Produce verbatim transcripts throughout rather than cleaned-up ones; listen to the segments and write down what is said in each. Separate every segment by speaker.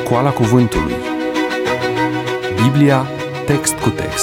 Speaker 1: Școala Cuvântului. Biblia, text cu text.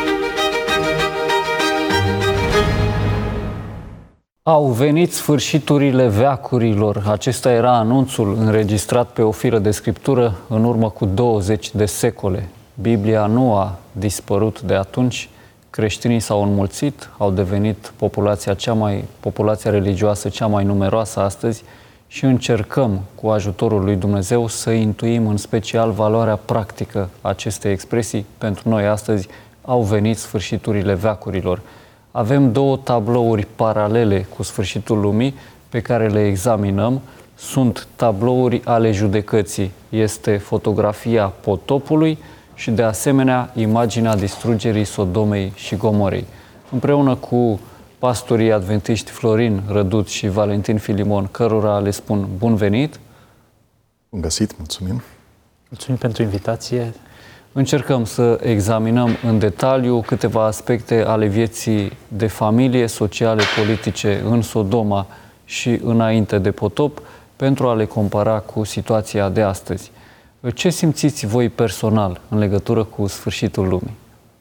Speaker 2: Au venit sfârșiturile veacurilor. Acesta era anunțul înregistrat pe o firă de scriptură în urmă cu douăzeci de secole. Biblia nu a dispărut de atunci. Creștinii s-au înmulțit, au devenit populația, cea mai, populația religioasă cea mai numeroasă astăzi și încercăm, cu ajutorul lui Dumnezeu, să intuim în special valoarea practică a acestei expresii. Pentru noi astăzi au venit sfârșiturile veacurilor. Avem două tablouri paralele cu sfârșitul lumii pe care le examinăm. Sunt tablouri ale judecății. Este fotografia potopului și, de asemenea, imaginea distrugerii Sodomei și Gomorei. Împreună cu pastorii adventiști Florin Răduț și Valentin Filimon, cărora le spun bun venit.
Speaker 3: Bun găsit, mulțumim.
Speaker 4: Mulțumim pentru invitație.
Speaker 2: Încercăm să examinăm în detaliu câteva aspecte ale vieții de familie, sociale, politice în Sodoma și înainte de potop, pentru a le compara cu situația de astăzi. Ce simțiți voi personal în legătură cu sfârșitul lumii?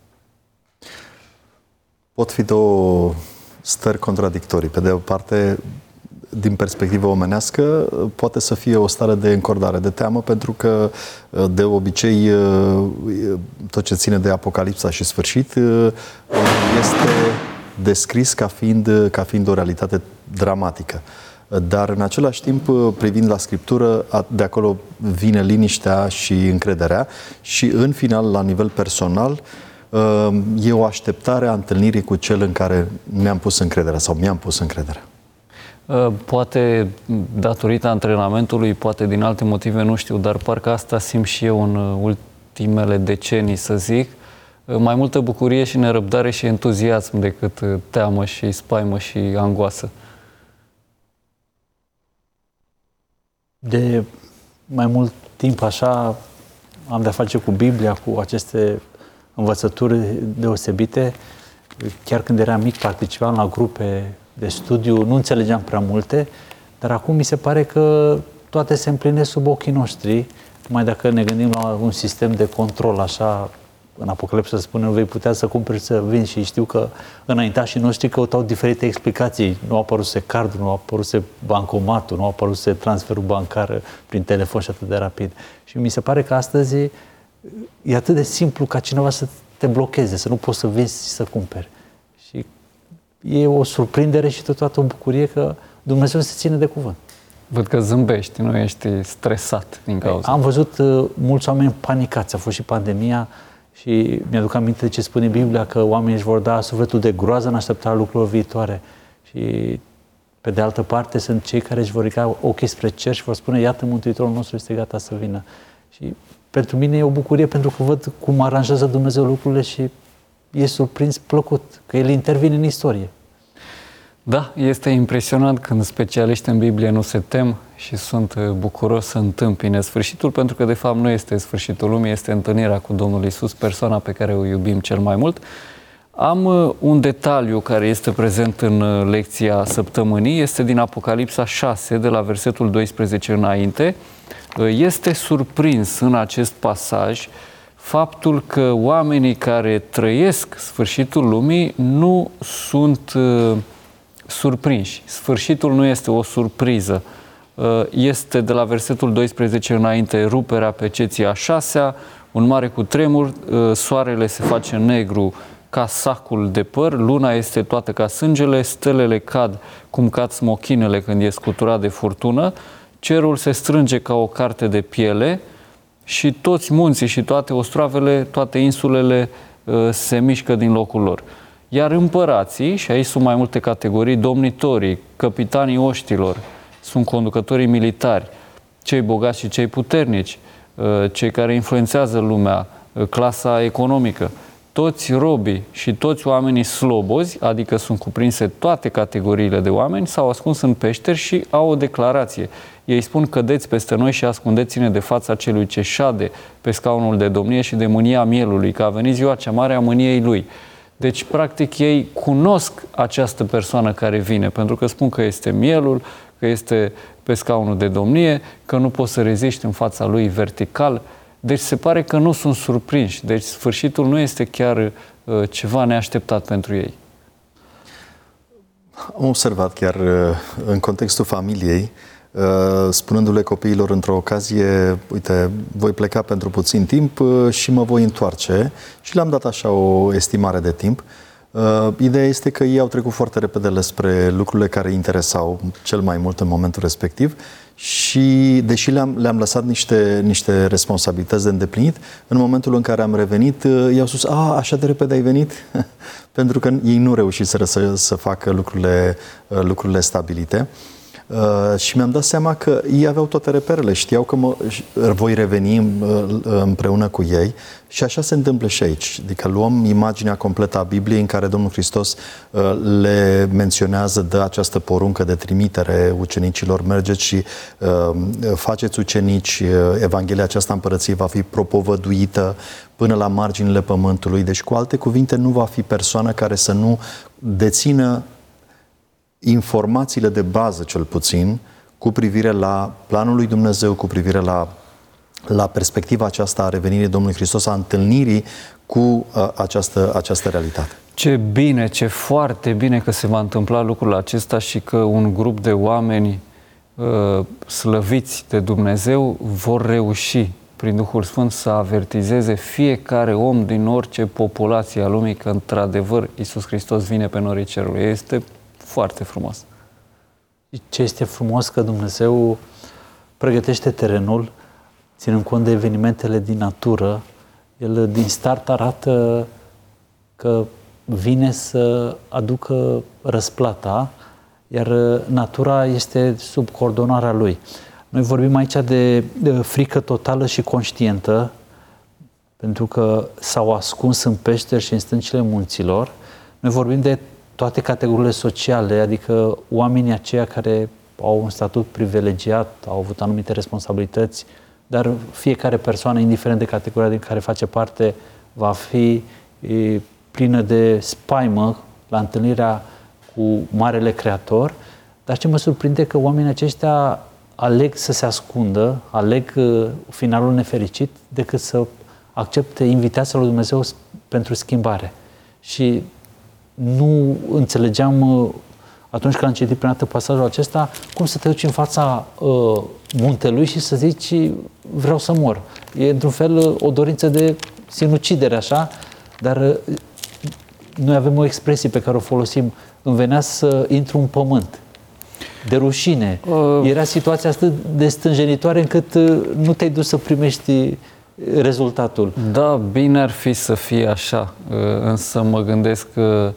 Speaker 3: Pot fi două stări contradictorii. Pe de o parte, din perspectivă omenească, poate să fie o stare de încordare, de teamă, pentru că de obicei tot ce ține de Apocalipsa și sfârșit este descris ca fiind, ca fiind o realitate dramatică. Dar în același timp, privind la Scriptură, de acolo vine liniștea și încrederea și în final, la nivel personal, e o așteptare a întâlnirii cu cel în care mi-am pus încrederea sau mi-am pus încrederea.
Speaker 2: Poate datorită antrenamentului, poate din alte motive, nu știu, dar parcă asta simt și eu în ultimele decenii, să zic. Mai multă bucurie și nerăbdare și entuziasm decât teamă și spaimă și angoasă.
Speaker 4: De mai mult timp așa am de-a face cu Biblia, cu aceste învățături deosebite. Chiar când eram mic, participam la grupe de studiu, nu înțelegeam prea multe, dar acum mi se pare că toate se împlinesc sub ochii noștri, mai dacă ne gândim la un sistem de control, așa, în Apocalipsa se spune, vei putea să cumperi, să vinzi, și știu că înaintașii noștri căutau diferite explicații. Nu a apăruse cardul, nu a apăruse bancomatul, nu a apăruse transferul bancar prin telefon și atât de rapid. Și mi se pare că astăzi e atât de simplu ca cineva să te blocheze, să nu poți să vinzi și să cumperi. Și e o surprindere și totodată o bucurie că Dumnezeu se ține de cuvânt.
Speaker 2: Văd că zâmbești, nu ești stresat din cauza.
Speaker 4: Am văzut uh, mulți oameni panicați, a fost și pandemia și mi-aduc aminte de ce spune Biblia, că oamenii își vor da sufletul de groază în așteptarea lucrurilor viitoare. Și pe de altă parte sunt cei care își vor ridica ochii spre cer și vor spune, iată, Mântuitorul nostru este gata să vină. Și pentru mine e o bucurie, pentru că văd cum aranjează Dumnezeu lucrurile și e surprins plăcut că El intervine în istorie.
Speaker 2: Da, este impresionant când specialiști în Biblie nu se tem și sunt bucuros să întâmpine sfârșitul, pentru că de fapt nu este sfârșitul lumii, este întâlnirea cu Domnul Iisus, persoana pe care o iubim cel mai mult. Am un detaliu care este prezent în lecția săptămânii, este din Apocalipsa șase, de la versetul doisprezece înainte. Este surprins în acest pasaj faptul că oamenii care trăiesc sfârșitul lumii nu sunt uh, surprinși. Sfârșitul nu este o surpriză. Uh, este de la versetul doisprezece înainte ruperea pe ceții a șasea, un mare cutremur, uh, soarele se face negru ca sacul de păr, luna este toată ca sângele, stelele cad cum cad smochinele când e scuturat de furtună, cerul se strânge ca o carte de piele, și toți munții și toate ostroavele, toate insulele uh, se mișcă din locul lor. Iar împărații, și aici sunt mai multe categorii, domnitorii, capitanii oștilor, sunt conducătorii militari, cei bogați și cei puternici, uh, cei care influențează lumea, uh, clasa economică, toți robii și toți oamenii slobozi, adică sunt cuprinse toate categoriile de oameni, s-au ascuns în peșteri și au o declarație. Ei spun, cădeți peste noi și ascundeți-ne de fața celui ce șade pe scaunul de domnie și de mânia mielului, că a venit ziua cea mare a mâniei lui. Deci, practic, ei cunosc această persoană care vine, pentru că spun că este mielul, că este pe scaunul de domnie, că nu poți să reziști în fața lui vertical. Deci se pare că nu sunt surprinși. Deci sfârșitul nu este chiar uh, ceva neașteptat pentru ei.
Speaker 3: Am observat chiar uh, în contextul familiei, uh, spunându-le copiilor într-o ocazie, uite, voi pleca pentru puțin timp uh, și mă voi întoarce, și le-am dat așa o estimare de timp. Uh, ideea este că ei au trecut foarte repede spre lucrurile care îi interesau cel mai mult în momentul respectiv și, deși le-am, le-am lăsat niște, niște responsabilități de îndeplinit, în momentul în care am revenit, uh, i-au spus, a, așa de repede ai venit? Pentru că ei nu reușiseră să, să facă lucrurile, uh, lucrurile stabilite. Uh, și mi-am dat seama că ei aveau toate reperele, știau că mă, voi reveni uh, împreună cu ei și așa se întâmplă și aici. Adică luăm imaginea completă a Bibliei în care Domnul Hristos uh, le menționează, dă această poruncă de trimitere ucenicilor, mergeți și uh, faceți ucenici, uh, Evanghelia aceasta împărăției va fi propovăduită până la marginile pământului. Deci, cu alte cuvinte, nu va fi persoană care să nu dețină informațiile de bază, cel puțin, cu privire la planul lui Dumnezeu, cu privire la, la perspectiva aceasta a revenirii Domnului Hristos, a întâlnirii cu uh, această, această realitate.
Speaker 2: Ce bine, ce foarte bine că se va întâmpla lucrul acesta și că un grup de oameni uh, slăviți de Dumnezeu vor reuși prin Duhul Sfânt să avertizeze fiecare om din orice populație a lumii că într-adevăr Iisus Hristos vine pe norii cerului. Este foarte frumos.
Speaker 4: Ce este frumos că Dumnezeu pregătește terenul, ținând cont de evenimentele din natură. El din start arată că vine să aducă răsplata, iar natura este sub coordonarea Lui. Noi vorbim aici de frică totală și conștientă, pentru că s-au ascuns în peșteri și în stâncile munților. Noi vorbim de toate categoriile sociale, adică oamenii aceia care au un statut privilegiat, au avut anumite responsabilități, dar fiecare persoană, indiferent de categoria din care face parte, va fi e, plină de spaimă la întâlnirea cu Marele Creator. Dar ce mă surprinde că oamenii aceștia aleg să se ascundă, aleg uh, finalul nefericit, decât să accepte invitația lui Dumnezeu pentru schimbare. Și nu înțelegeam uh, atunci când am citit prima dată pasajul acesta, cum să te duci în fața uh, muntelui și să zici vreau să mor. E într-un fel uh, o dorință de sinucidere, așa, dar uh, noi avem o expresie pe care o folosim, îmi venea să intru în pământ. De rușine. Uh. Era situația atât de stânjenitoare încât uh, nu te-ai dus să primești rezultatul.
Speaker 2: Da, bine ar fi să fie așa, uh, însă mă gândesc că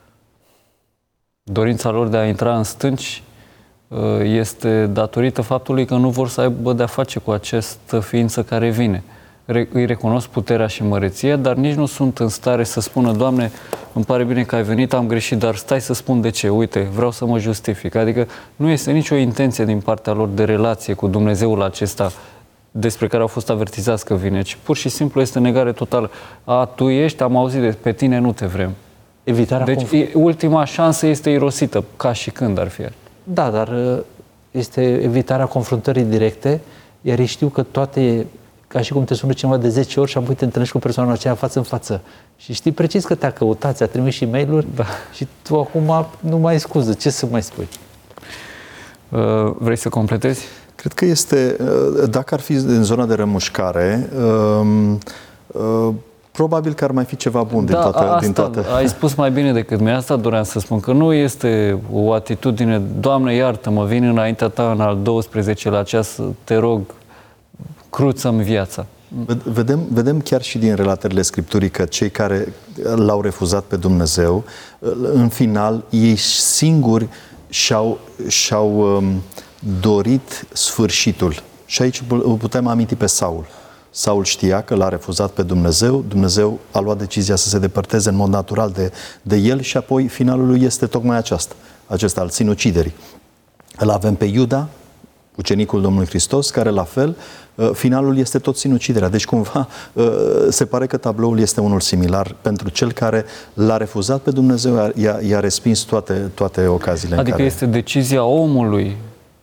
Speaker 2: dorința lor de a intra în stânci este datorită faptului că nu vor să aibă de-a face cu această ființă care vine. Îi recunosc puterea și măreția, dar nici nu sunt în stare să spună, Doamne, îmi pare bine că ai venit, am greșit, dar stai să spun de ce, uite, vreau să mă justific. Adică nu este nicio intenție din partea lor de relație cu Dumnezeul acesta despre care au fost avertizați că vine, ci pur și simplu este negare totală. A, tu ești, am auzit de pe tine, nu te vrem.
Speaker 4: Evitarea
Speaker 2: deci conf... ultima șansă este irosită, ca și când ar fi.
Speaker 4: Da, dar este evitarea confruntării directe, iar ei știu că toate, ca și cum te sună cineva de zece ori și apoi te întâlnești cu persoana aceea față în față. Și știi precis că te-a căutat, ți-a trimis și e-mail-uri, da. Și tu acum nu mai ai scuză. Ce să mai spui?
Speaker 2: Uh, vrei să completezi?
Speaker 3: Cred că este, dacă ar fi în zona de rămușcare, uh, uh, probabil că ar mai fi ceva bun
Speaker 2: da,
Speaker 3: din toate.
Speaker 2: Asta,
Speaker 3: din toate.
Speaker 2: Ai spus mai bine decât mine. Asta doream să spun, că nu este o atitudine, Doamne iartă-mă, vin înaintea ta în al douăsprezecelea ceas, te rog, cruță-mi viața.
Speaker 3: Vedem, vedem chiar și din relatările Scripturii că cei care l-au refuzat pe Dumnezeu, în final, ei singuri și-au, și-au um, dorit sfârșitul. Și aici putem aminti pe Saul. Saul știa că l-a refuzat pe Dumnezeu, Dumnezeu a luat decizia să se depărteze în mod natural de, de el și apoi finalul lui este tocmai aceasta, acesta al sinuciderii. Îl avem pe Iuda, ucenicul Domnului Hristos, care la fel, finalul este tot sinuciderea. Deci cumva se pare că tabloul este unul similar pentru cel care l-a refuzat pe Dumnezeu, i-a, i-a respins toate, toate ocaziile
Speaker 2: adică
Speaker 3: în care...
Speaker 2: este decizia omului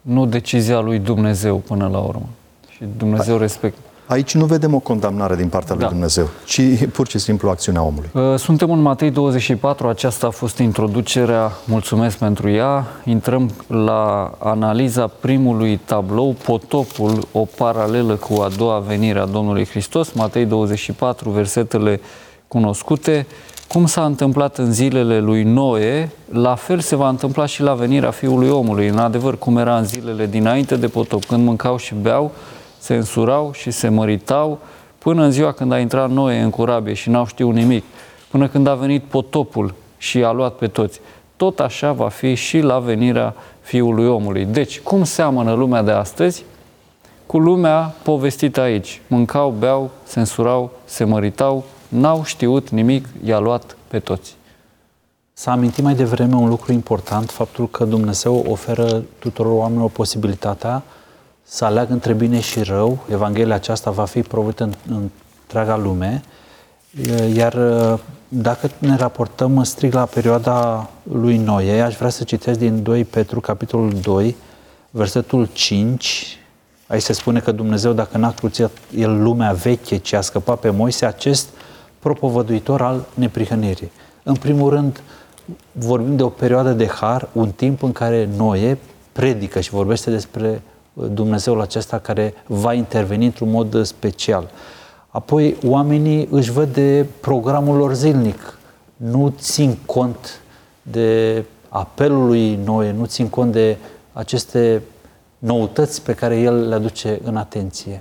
Speaker 2: nu decizia lui Dumnezeu până la urmă. Și Dumnezeu respectă.
Speaker 3: Aici nu vedem o condamnare din partea lui
Speaker 2: Da.
Speaker 3: Dumnezeu, ci pur și simplu acțiunea omului.
Speaker 2: Suntem în Matei douăzeci și patru, aceasta a fost introducerea, mulțumesc pentru ea. Intrăm la analiza primului tablou, potopul, o paralelă cu a doua venire a Domnului Hristos. Matei douăzeci și patru, versetele cunoscute. Cum s-a întâmplat în zilele lui Noe, la fel se va întâmpla și la venirea Fiului Omului. În adevăr, cum era în zilele dinainte de potop, când mâncau și beau, se însurau și se măritau, până în ziua când a intrat Noe în corabie și n-au știut nimic, până când a venit potopul și i-a luat pe toți. Tot așa va fi și la venirea Fiului Omului. Deci, cum seamănă lumea de astăzi cu lumea povestită aici? Mâncau, beau, se însurau, se măritau, n-au știut nimic, i-a luat pe toți.
Speaker 4: S-a amintit mai devreme un lucru important, faptul că Dumnezeu oferă tuturor oamenilor posibilitatea să aleagă între bine și rău. Evanghelia aceasta va fi provită în, în întreaga lume. Iar dacă ne raportăm strict la perioada lui Noe, aș vrea să citesc din doi Petru, capitolul doi, versetul cinci. Aici se spune că Dumnezeu, dacă n-a cruțit El lumea veche, ci a scăpat pe Moise, acest propovăduitor al neprihănirii. În primul rând, vorbim de o perioadă de har, un timp în care Noe predică și vorbește despre Dumnezeul acesta care va interveni într-un mod special. Apoi, oamenii își văd de programul lor zilnic, nu țin cont de apelul lui Noe, nu țin cont de aceste noutăți pe care el le aduce în atenție.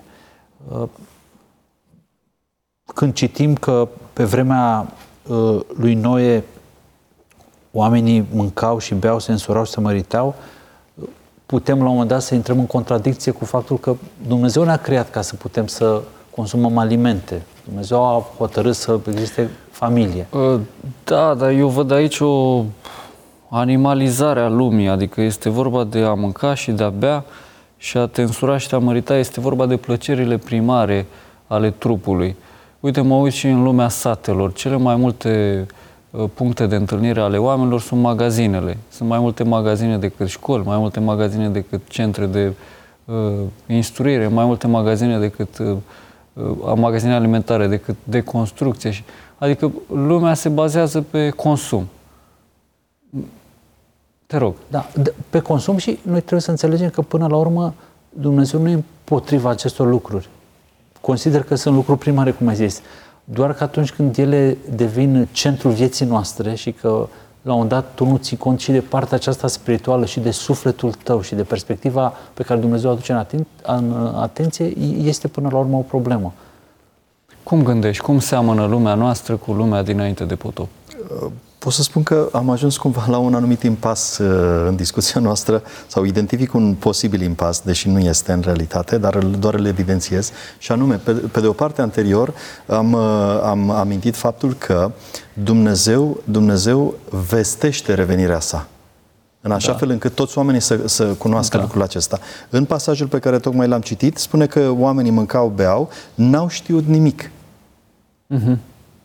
Speaker 4: Când citim că pe vremea lui Noe oamenii mâncau și beau, se însurau și se măritau, putem la un moment dat să intrăm în contradicție cu faptul că Dumnezeu ne-a creat ca să putem să consumăm alimente. Dumnezeu a hotărât să existe familie.
Speaker 2: Da, dar eu văd aici o animalizare a lumii, adică este vorba de a mânca și de a bea și a te însura și te a mărita, este vorba de plăcerile primare ale trupului. Uite, mă uit și în lumea satelor, cele mai multe puncte de întâlnire ale oamenilor sunt magazinele. Sunt mai multe magazine decât școli, mai multe magazine decât centre de uh, instruire, mai multe magazine decât uh, magazine alimentare, decât de construcție. Adică lumea se bazează pe consum. Te rog.
Speaker 4: Da, pe consum și noi trebuie să înțelegem că până la urmă Dumnezeu nu e împotriva acestor lucruri. Consider că sunt lucruri primare, cum ai zis. Doar că atunci când ele devin centrul vieții noastre și că la un moment dat tu nu ții cont și de partea aceasta spirituală și de sufletul tău și de perspectiva pe care Dumnezeu o aduce în, aten- în atenție, este până la urmă o problemă.
Speaker 2: Cum gândești? Cum seamănă lumea noastră cu lumea dinainte de potop?
Speaker 3: Pot să spun că am ajuns cumva la un anumit impas în discuția noastră, sau identific un posibil impas, deși nu este în realitate, dar doar îl evidențiez. Și anume, pe, pe de o parte anterior, am, am amintit faptul că Dumnezeu, Dumnezeu vestește revenirea sa. În așa da. fel încât toți oamenii să, să cunoască da. lucrul acesta. În pasajul pe care tocmai l-am citit, spune că oamenii mâncau, beau, n-au știut nimic. Uh-huh.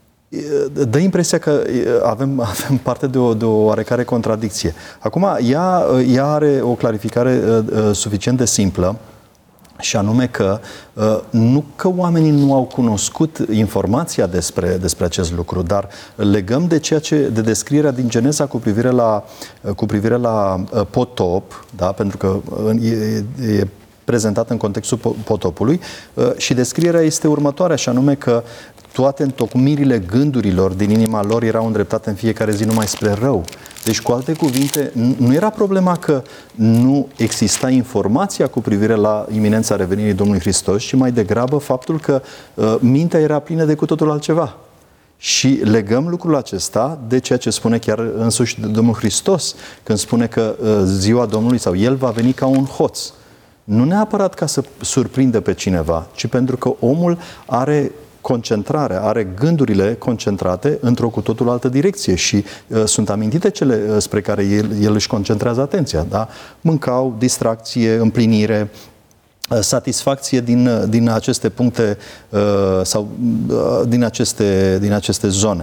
Speaker 3: Dă impresia că avem, avem parte de o, de o oarecare contradicție. Acum, ea, ea are o clarificare uh, suficient de simplă, și anume că uh, nu că oamenii nu au cunoscut informația despre, despre acest lucru, dar legăm de ceea ce, de descrierea din Geneza cu privire la, cu privire la uh, potop, da? Pentru că uh, e, e prezentat în contextul potopului, uh, și descrierea este următoarea, și anume că toate întocmirile gândurilor din inima lor erau îndreptate în fiecare zi numai spre rău. Deci, cu alte cuvinte, nu era problema că nu exista informația cu privire la iminența revenirii Domnului Hristos, ci mai degrabă faptul că uh, mintea era plină de cu totul altceva. Și legăm lucrul acesta de ceea ce spune chiar însuși Domnul Hristos, când spune că uh, ziua Domnului, sau El va veni ca un hoț. Nu neapărat ca să surprindă pe cineva, ci pentru că omul are concentrare, are gândurile concentrate într-o cu totul altă direcție și uh, sunt amintite cele uh, spre care el, el își concentrează atenția. Da? Mâncau, distracție, împlinire, uh, satisfacție din, uh, din aceste puncte uh, sau uh, din, aceste, din aceste zone.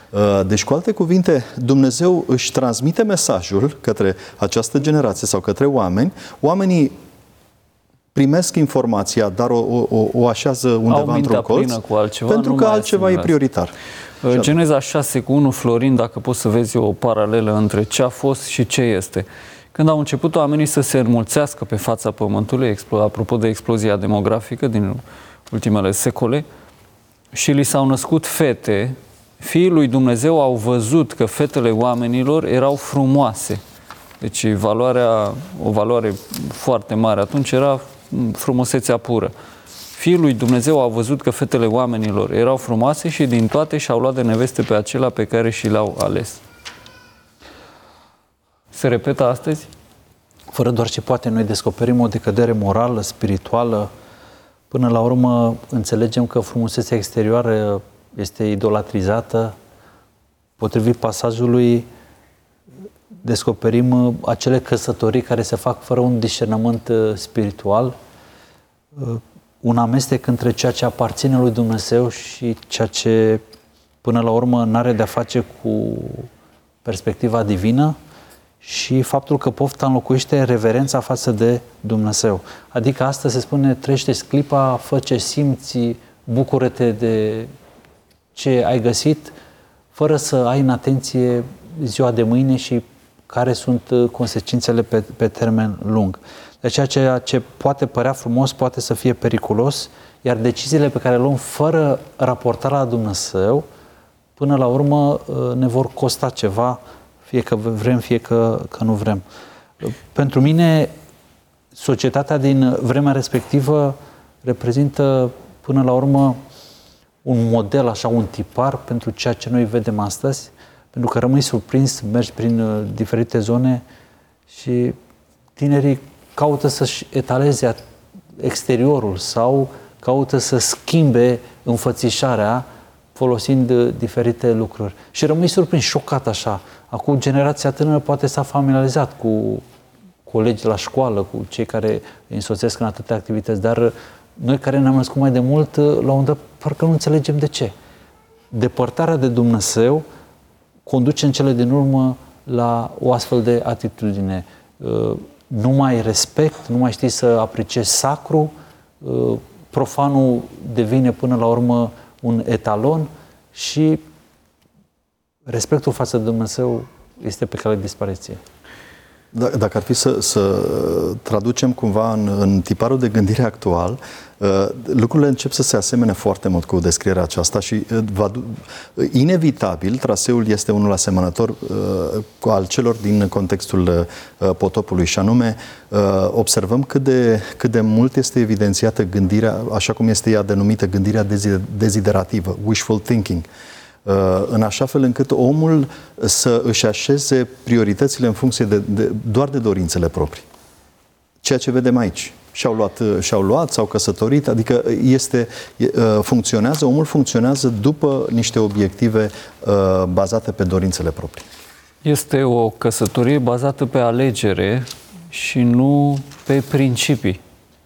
Speaker 3: Deci, cu alte cuvinte, Dumnezeu își transmite mesajul către această generație sau către oameni. Oamenii primesc informația, dar o, o, o așează undeva într-un colț,
Speaker 2: cu altceva,
Speaker 3: pentru că altceva e prioritar.
Speaker 2: Geneza șase cu unu, Florin, dacă pot să vezi o paralelă între ce a fost și ce este. Când au început oamenii să se înmulțească pe fața Pământului, apropo de explozia demografică din ultimele secole, și li s-au născut fete, fiii lui Dumnezeu au văzut că fetele oamenilor erau frumoase. Deci valoarea, o valoare foarte mare atunci era frumusețea pură. Fiii lui Dumnezeu au văzut că fetele oamenilor erau frumoase și din toate și-au luat de neveste pe acelea pe care și le-au ales. Se repetă astăzi?
Speaker 4: Fără doar ce poate noi descoperim o decădere morală, spirituală. Până la urmă înțelegem că frumusețea exterioară este idolatrizată. Potrivit pasajului, descoperim acele căsătorii care se fac fără un discernământ spiritual, un amestec între ceea ce aparține lui Dumnezeu și ceea ce până la urmă n-are de-a face cu perspectiva divină și faptul că pofta înlocuiește reverența față de Dumnezeu. Adică asta se spune, trăiește-ți clipa, fă ce simți, bucură-te de ce ai găsit, fără să ai în atenție ziua de mâine și care sunt consecințele pe, pe termen lung. Deci ceea ce poate părea frumos poate să fie periculos, iar deciziile pe care le luăm fără raportarea la Dumnezeu, până la urmă ne vor costa ceva, fie că vrem, fie că, că nu vrem. Pentru mine, societatea din vremea respectivă reprezintă până la urmă un model, așa, un tipar pentru ceea ce noi vedem astăzi, pentru că rămâi surprins, mergi prin diferite zone și tinerii caută să-și etaleze exteriorul sau caută să schimbe înfățișarea folosind diferite lucruri. Și rămâi surprins, șocat așa. Acum generația tânără poate s-a familiarizat cu colegi la școală, cu cei care îi însoțesc în atâtea activități, dar noi care ne-am născut mai de mult, la un dat, parcă nu înțelegem de ce. Depărtarea de Dumnezeu conduce în cele din urmă la o astfel de atitudine. Nu mai respect, nu mai știi să apreciezi sacru, profanul devine până la urmă un etalon și respectul față de Dumnezeu este pe cale de dispariție.
Speaker 3: Dacă ar fi să, să traducem cumva în, în tiparul de gândire actual, uh, lucrurile încep să se asemene foarte mult cu descrierea aceasta și uh, va, inevitabil traseul este unul asemănător uh, cu al celor din contextul uh, potopului și anume uh, observăm cât de, cât de mult este evidențiată gândirea, așa cum este ea denumită, gândirea deziderativă, wishful thinking, în așa fel încât omul să își așeze prioritățile în funcție de, de, doar de dorințele proprii. Ceea ce vedem aici. Și-au luat, și-au luat, s-au căsătorit, adică este, funcționează, omul funcționează după niște obiective bazate pe dorințele proprii.
Speaker 2: Este o căsătorie bazată pe alegere și nu pe principii.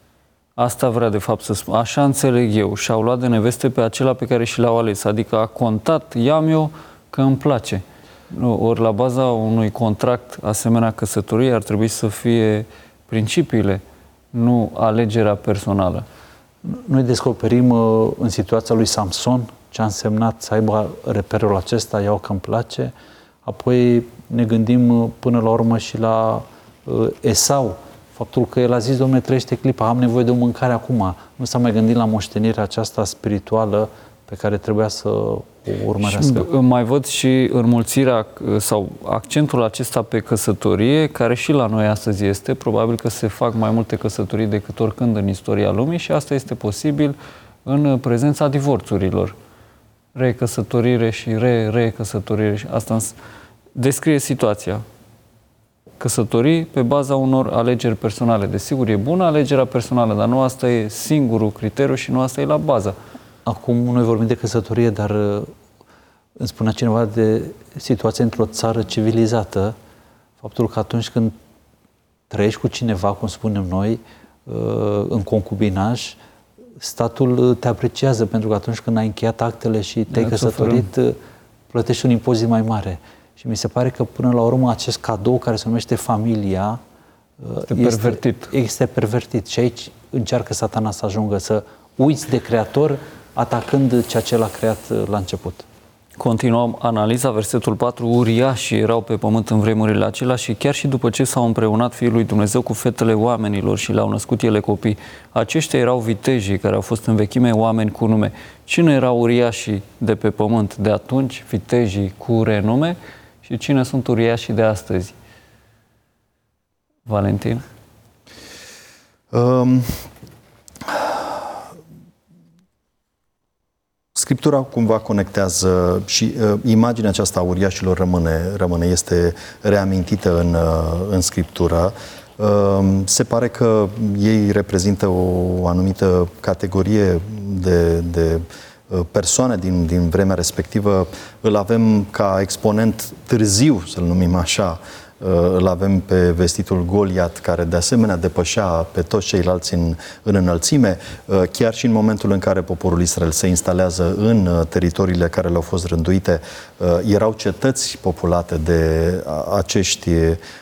Speaker 2: Asta vrea de fapt să spun. Așa înțeleg eu. Și-au luat de neveste pe acela pe care și l-au ales. Adică a contat, i-am eu că îmi place. Ori la baza unui contract asemenea căsătoriei ar trebui să fie principiile, nu alegerea personală.
Speaker 4: Noi descoperim în situația lui Samson ce a însemnat să aibă reperul acesta, iau că îmi place. Apoi ne gândim până la urmă și la Esau. Faptul că el a zis, Dom'le, trăiește clipa, am nevoie de o mâncare acum. Nu s-a mai gândit la moștenirea aceasta spirituală pe care trebuia să o urmărească.
Speaker 2: Și mai văd și înmulțirea sau accentul acesta pe căsătorie, care și la noi astăzi este. Probabil că se fac mai multe căsătorii decât oricând în istoria lumii și asta este posibil în prezența divorțurilor. Recăsătorire și re-recăsătorire. Asta descrie situația. Căsătorii pe baza unor alegeri personale. Desigur, e bună alegerea personală, dar nu asta e singurul criteriu și nu asta e la bază.
Speaker 4: Acum noi vorbim de căsătorie, dar îmi spunea cineva de situația într-o țară civilizată, faptul că atunci când trăiești cu cineva, cum spunem noi, în concubinaj, statul te apreciază, pentru că atunci când ai încheiat actele și te-ai căsătorit, plătești un impozit mai mare. Și mi se pare că până la urmă acest cadou care se numește familia
Speaker 2: este, este pervertit.
Speaker 4: Este pervertit. Și aici încearcă Satana să ajungă, să uiți de Creator, atacând ceea ce l-a creat la început.
Speaker 2: Continuăm analiza, versetul patru, uriașii erau pe pământ în vremurile acelea și chiar și după ce s-au împreunat Fiul lui Dumnezeu cu fetele oamenilor și le-au născut ele copii, aceștia erau vitejii care au fost în vechime oameni cu nume. Cine erau uriașii de pe pământ de atunci, vitejii cu renume, și cine sunt uriașii de astăzi? Valentin?
Speaker 3: Um... Scriptura cumva conectează și uh, imaginea aceasta a uriașilor rămâne, rămâne este reamintită în, uh, în Scriptură. Uh, se pare că ei reprezintă o anumită categorie de, de uh, persoane din, din vremea respectivă. Îl avem ca exponent târziu, să-l numim așa, îl avem pe vestitul Goliat, care de asemenea depășea pe toți ceilalți în, în înălțime, chiar și în momentul în care poporul Israel se instalează în teritoriile care le-au fost rânduite, erau cetăți populate de acești,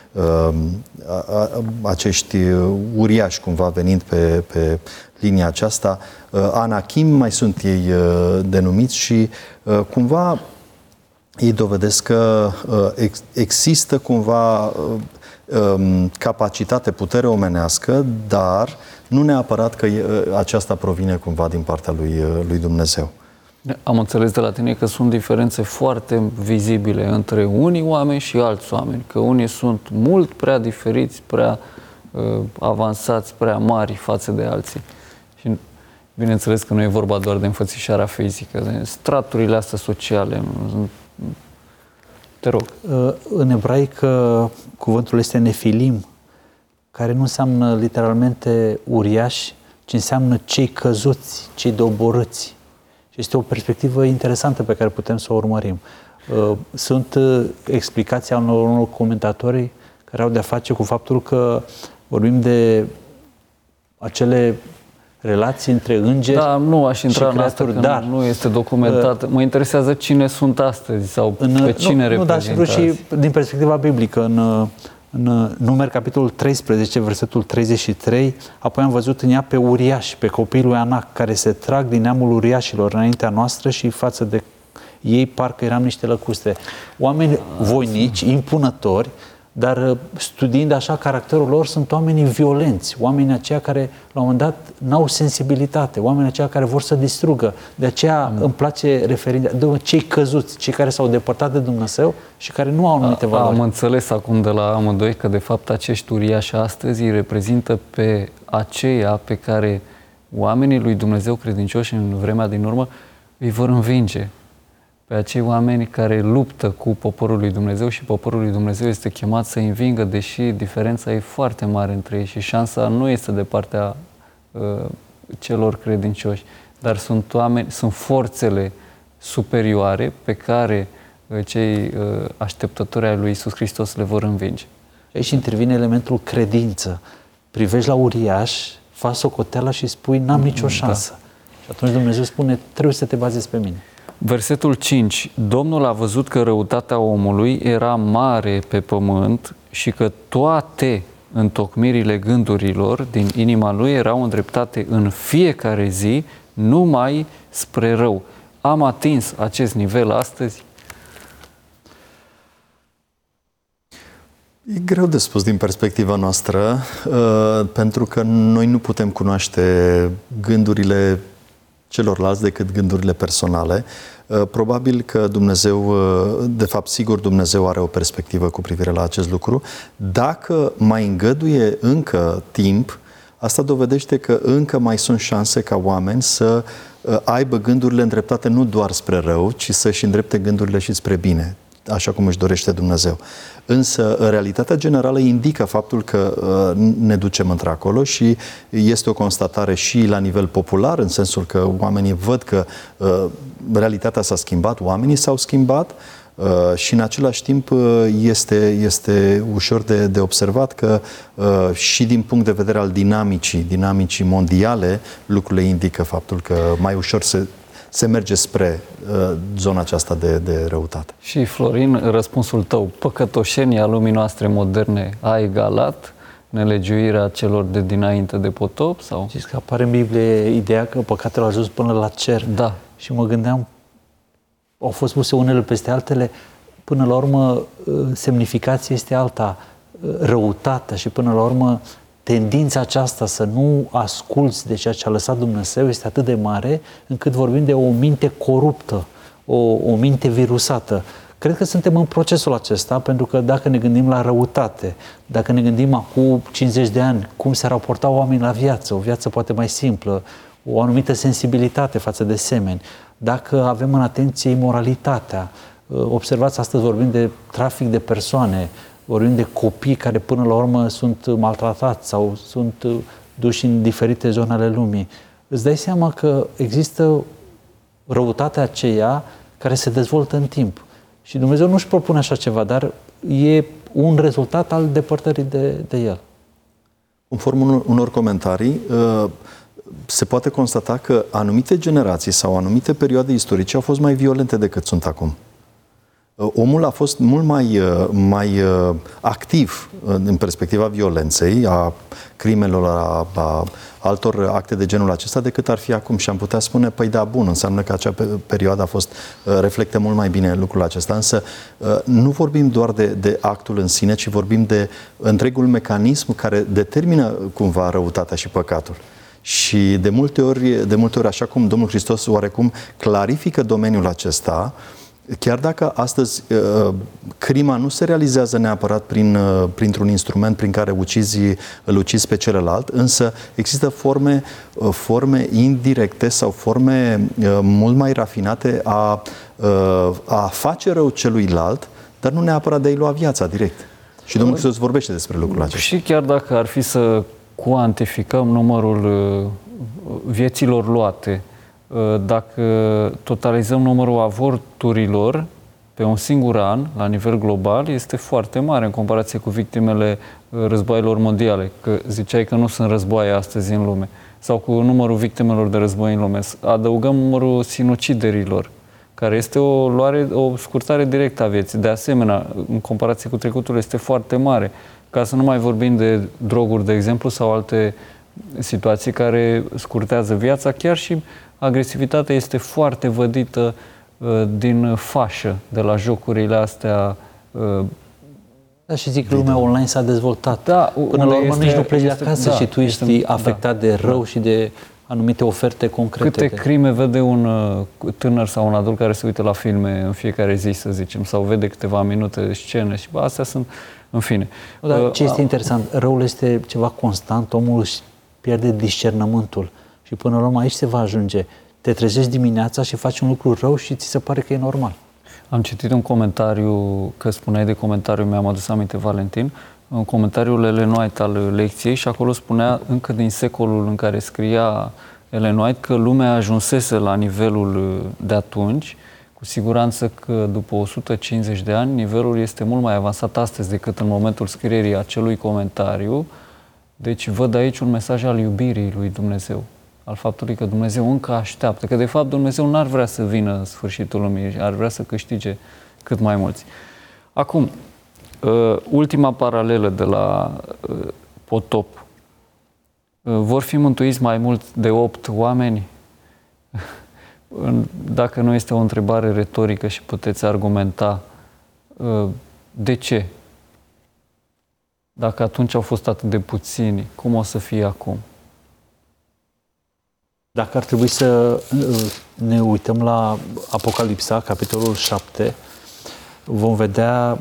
Speaker 3: acești uriași, cumva venind pe, pe linia aceasta. Anachim mai sunt ei denumiți și cumva ei dovedesc că uh, există cumva uh, um, capacitate, putere omenească, dar nu neapărat că uh, aceasta provine cumva din partea lui, uh, lui Dumnezeu.
Speaker 2: Am înțeles de la tine că sunt diferențe foarte vizibile între unii oameni și alți oameni, că unii sunt mult prea diferiți, prea uh, avansați, prea mari față de alții. Și bineînțeles că nu e vorba doar de înfățișarea fizică, de straturile astea sociale. Te rog.
Speaker 4: În ebraică cuvântul este nefilim, care nu înseamnă literalmente uriași, ci înseamnă cei căzuți, cei doborâți. Și este o perspectivă interesantă pe care putem să o urmărim. Sunt explicații a unor comentatori care au de-a face cu faptul că vorbim de acele relații între îngeri.
Speaker 2: Da, nu aș intra în asta, că
Speaker 4: dar
Speaker 2: nu este documentat. Uh, mă interesează cine sunt astăzi sau în, pe cine
Speaker 4: nu,
Speaker 2: reprezintă.
Speaker 4: Nu, dar și din perspectiva biblică, în, în Numeri, capitolul treisprezece, versetul treizeci și trei, apoi am văzut în ea pe uriași, pe copiii lui Anac, care se trag din neamul uriașilor înaintea noastră și față de ei parcă eram niște lăcuste. Oameni voinici, impunători, dar studiind așa caracterul lor, sunt oamenii violenți, oamenii aceia care la un moment dat n-au sensibilitate, oamenii aceia care vor să distrugă. De aceea mm. îmi place referința de cei căzuți, cei care s-au depărtat de Dumnezeu și care nu au anumite valori.
Speaker 2: Am înțeles acum de la amândoi că de fapt acești uriași astăzi îi reprezintă pe aceia pe care oamenii lui Dumnezeu credincioși în vremea din urmă îi vor învinge. Pe acei oameni care luptă cu poporul lui Dumnezeu și poporul lui Dumnezeu este chemat să învingă, deși diferența e foarte mare între ei și șansa nu este de partea uh, celor credincioși, dar sunt oameni, sunt forțele superioare pe care uh, cei uh, așteptători ai lui Iisus Hristos le vor învinge.
Speaker 4: Aici intervine elementul credință. Privești la uriaș, faci socoteala și spui, n-am nicio șansă. Da. Și atunci Dumnezeu spune, trebuie să te bazezi pe mine.
Speaker 2: Versetul cinci. Domnul a văzut că răutatea omului era mare pe pământ și că toate întocmirile gândurilor din inima lui erau îndreptate în fiecare zi numai spre rău. Am atins acest nivel astăzi?
Speaker 3: E greu de spus din perspectiva noastră, pentru că noi nu putem cunoaște gândurile celorlalți decât gândurile personale. Probabil că Dumnezeu, de fapt, sigur, Dumnezeu are o perspectivă cu privire la acest lucru. Dacă mai îngăduie încă timp, asta dovedește că încă mai sunt șanse ca oameni să aibă gândurile îndreptate nu doar spre rău, ci să-și îndrepte gândurile și spre bine, așa cum își dorește Dumnezeu. Însă, realitatea generală indică faptul că uh, ne ducem într-acolo și este o constatare și la nivel popular, în sensul că oamenii văd că uh, realitatea s-a schimbat, oamenii s-au schimbat uh, și în același timp uh, este, este ușor de, de observat că uh, și din punct de vedere al dinamicii, dinamicii mondiale, lucrurile indică faptul că mai ușor se se merge spre uh, zona aceasta de, de răutate.
Speaker 2: Și, Florin, răspunsul tău, păcătoșenia lumii noastre moderne a egalat nelegiuirea celor de dinainte de potop? Sau?
Speaker 4: Știți că apare în Biblie ideea că păcatele au ajuns până la cer.
Speaker 2: Da.
Speaker 4: Și mă gândeam, au fost puse unele peste altele, până la urmă semnificația este alta, răutatea și până la urmă tendința aceasta să nu asculți de ceea ce a lăsat Dumnezeu este atât de mare încât vorbim de o minte coruptă, o, o minte virusată. Cred că suntem în procesul acesta, pentru că dacă ne gândim la răutate, dacă ne gândim acum cincizeci de ani, cum se raportau oamenii la viață, o viață poate mai simplă, o anumită sensibilitate față de semeni, dacă avem în atenție imoralitatea, observați, astăzi vorbim de trafic de persoane, vorbim de copii care până la urmă sunt maltratați sau sunt duși în diferite zone ale lumii. Îți dai seama că există răutatea aceea care se dezvoltă în timp. Și Dumnezeu nu își propune așa ceva, dar e un rezultat al depărtării de, de El.
Speaker 3: Conform unor comentarii, se poate constata că anumite generații sau anumite perioade istorice au fost mai violente decât sunt acum. Omul a fost mult mai, mai activ în perspectiva violenței, a crimelor, a, a altor acte de genul acesta decât ar fi acum. Și am putea spune, păi da, bun, înseamnă că acea perioadă a fost, reflectă mult mai bine lucrul acesta. Însă nu vorbim doar de, de actul în sine, ci vorbim de întregul mecanism care determină cumva răutatea și păcatul. Și de multe ori, de multe ori, așa cum Domnul Hristos oarecum clarifică domeniul acesta, chiar dacă astăzi uh, crima nu se realizează neapărat prin, uh, printr-un instrument prin care ucizi, îl ucizi pe celălalt, însă există forme, uh, forme indirecte sau forme uh, mult mai rafinate a, uh, a face rău celuilalt, dar nu neapărat de a-i lua viața direct. Și Domnul Hristos vorbește despre lucrul acesta.
Speaker 2: Și chiar dacă ar fi să cuantificăm numărul uh, vieților luate, dacă totalizăm numărul avorturilor pe un singur an, la nivel global, este foarte mare în comparație cu victimele războaielor mondiale. Că ziceai că nu sunt războaie astăzi în lume. Sau cu numărul victimelor de război în lume. Adăugăm numărul sinuciderilor, care este o luare, o scurtare directă a vieții. De asemenea, în comparație cu trecutul, este foarte mare. Ca să nu mai vorbim de droguri, de exemplu, sau alte situații care scurtează viața, chiar și agresivitatea este foarte vădită uh, din fașă, de la jocurile astea. Uh,
Speaker 4: da, și zic că lumea online s-a dezvoltat.
Speaker 2: Da,
Speaker 4: până la urmă nici nu pleci de acasă
Speaker 2: da,
Speaker 4: și tu ești este, afectat da, de rău da. și de anumite oferte concrete.
Speaker 2: Câte crime vede un uh, tânăr sau un adult care se uită la filme în fiecare zi, să zicem, sau vede câteva minute de scene și bă, astea sunt, în fine.
Speaker 4: Dar uh, ce este uh, interesant, răul este ceva constant, omul își pierde discernământul. Și până la urmă aici se va ajunge. Te trezești dimineața și faci un lucru rău și ți se pare că e normal.
Speaker 2: Am citit un comentariu, că spuneai de comentariu, mi-am adus aminte, Valentin, un comentariu Ellen White al lecției și acolo spunea, încă din secolul în care scria Ellen White, că lumea ajunsese la nivelul de atunci. Cu siguranță că după o sută cincizeci de ani, nivelul este mult mai avansat astăzi decât în momentul scrierii acelui comentariu. Deci văd aici un mesaj al iubirii lui Dumnezeu, al faptului că Dumnezeu încă așteaptă, că de fapt Dumnezeu n-ar vrea să vină în sfârșitul lumii, ar vrea să câștige cât mai mulți. Acum, ultima paralelă de la potop. Vor fi mântuiți mai mult de opt oameni? Dacă nu este o întrebare retorică și puteți argumenta, de ce? Dacă atunci au fost atât de puțini, cum o să fie acum?
Speaker 4: Dacă ar trebui să ne uităm la Apocalipsa, capitolul șapte, vom vedea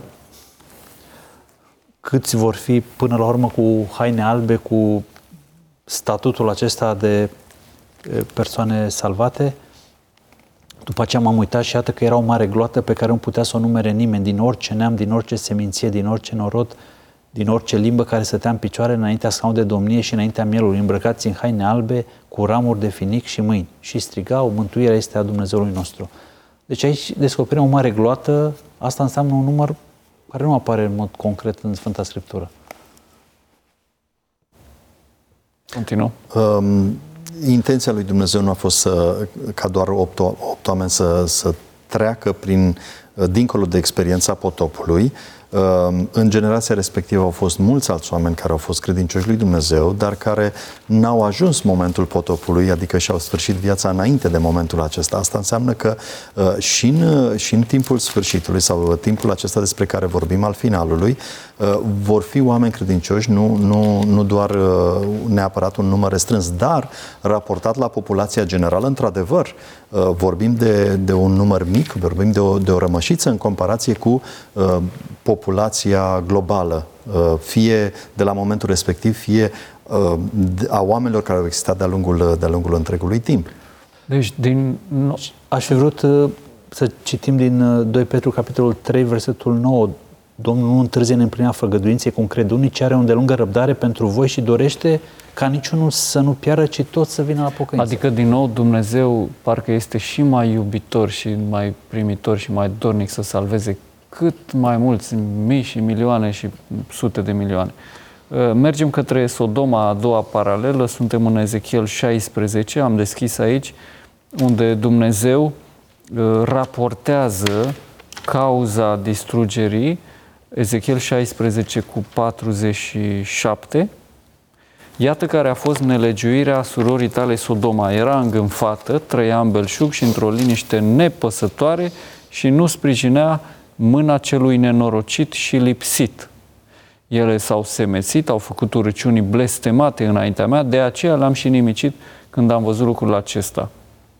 Speaker 4: câți vor fi până la urmă cu haine albe, cu statutul acesta de persoane salvate. După aceea m-am uitat și iată că era o mare gloată pe care nu putea să o numere nimeni, din orice neam, din orice seminție, din orice norod, din orice limbă, care stătea în picioare înaintea scaunului de domnie și înaintea mielului, îmbrăcați în haine albe, cu ramuri de finic și mâini. Și strigau, mântuirea este a Dumnezeului nostru. Deci aici descoperim o mare gloată, asta înseamnă un număr care nu apare în mod concret în Sfânta Scriptură.
Speaker 2: Continuă.
Speaker 3: Um, intenția lui Dumnezeu nu a fost să, ca doar opt, opt oameni să, să treacă prin, dincolo de experiența potopului. În generația respectivă au fost mulți alți oameni care au fost credincioși lui Dumnezeu, dar care n-au ajuns momentul potopului, adică și-au sfârșit viața înainte de momentul acesta. Asta înseamnă că și în, și în timpul sfârșitului sau timpul acesta despre care vorbim al finalului, vor fi oameni credincioși, nu, nu, nu doar neapărat un număr restrâns, dar raportat la populația generală, într-adevăr, vorbim de, de un număr mic, vorbim de o, de o rămășiță în comparație cu uh, populația globală, uh, fie de la momentul respectiv, fie uh, a oamenilor care au existat de-a lungul, de-a lungul întregului timp.
Speaker 2: Deci, din...
Speaker 4: Aș fi vrut uh, să citim din uh, doi Petru, capitolul trei, versetul nouă. Domnul nu întârzie în împlinirea făgăduinței, cum cred unii, ci are o îndelungă răbdare pentru voi și dorește ca niciunul să nu piară, ci toți să vină la pocăință.
Speaker 2: Adică, din nou, Dumnezeu parcă este și mai iubitor și mai primitor și mai dornic să salveze cât mai mulți, mii și milioane și sute de milioane. Mergem către Sodoma, a doua paralelă, suntem în Ezechiel șaisprezece, am deschis aici, unde Dumnezeu raportează cauza distrugerii, Ezechiel șaisprezece cu patruzeci și șapte. Iată care a fost nelegiuirea surorii tale Sodoma. Era îngânfată, trăia în belșug și într-o liniște nepăsătoare și nu sprijinea mâna celui nenorocit și lipsit. Ele s-au semețit, au făcut urăciuni blestemate înaintea mea, de aceea l-am și nimicit când am văzut lucrul acesta.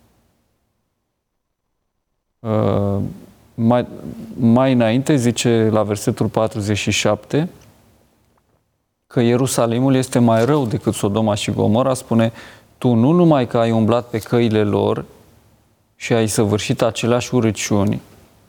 Speaker 2: Uh, mai, mai înainte zice la versetul patruzeci și șapte că Ierusalimul este mai rău decât Sodoma și Gomora, spune, tu nu numai că ai umblat pe căile lor și ai săvârșit aceleași urăciuni,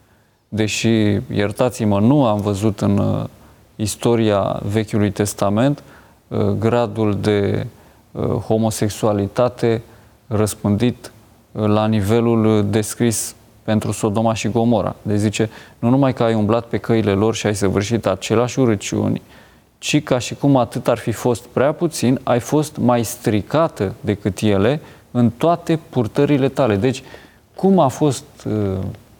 Speaker 2: deși, iertați-mă, nu am văzut în uh, istoria Vechiului Testament uh, gradul de uh, homosexualitate răspândit uh, la nivelul descris pentru Sodoma și Gomora. Deci zice, nu numai că ai umblat pe căile lor și ai săvârșit aceleași urăciuni, ci ca și cum atât ar fi fost prea puțin, ai fost mai stricată decât ele în toate purtările tale. Deci, cum a fost, uh,